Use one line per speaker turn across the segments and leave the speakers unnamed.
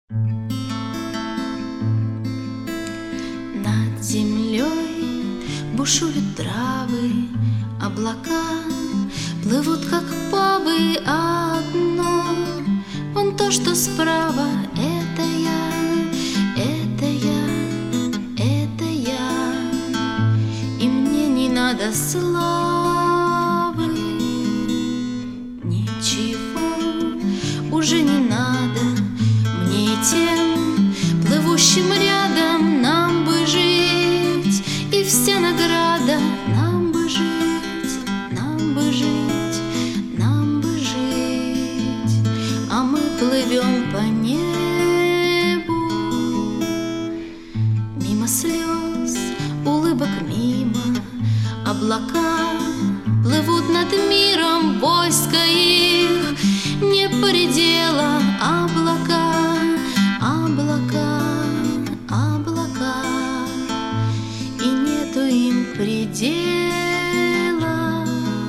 Над землей бушуют травы, облака плывут, как павы, одно. Вон то, что справа, это я, это я, это я. И мне не надо славы, ничего уже не надо мне и тем, плывущим рядом. Нам бы жить, и вся награда. Нам бы жить, нам бы жить, нам бы жить. А мы плывем по небу, мимо слез, улыбок мимо. Облака плывут над миром, войско их не поредела. Облака, облака, облака, и нету им предела.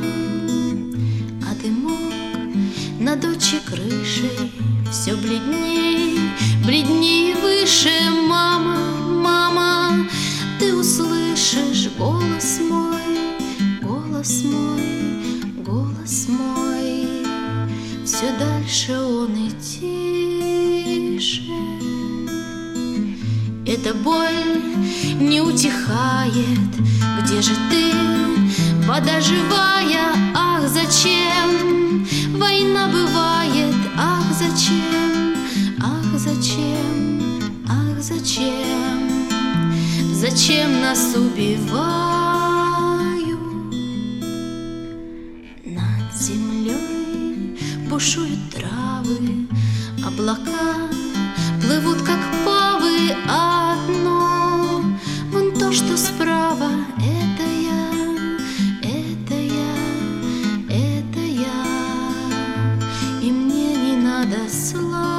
А дымок над отчей крышей все бледней, бледней выше. Мама, мама, ты услышишь голос мой, голос мой, голос мой. Все дальше он и тише. Эта боль не утихает. Где же ты, вода живая? Ах, зачем война бывает? Ах, зачем, ах, зачем, ах, зачем? Зачем нас убивают? Над землей бушуют травы, облака плывут, как павы, одно. Вон то, что справа, это я, это я, это я. И мне не надо славы.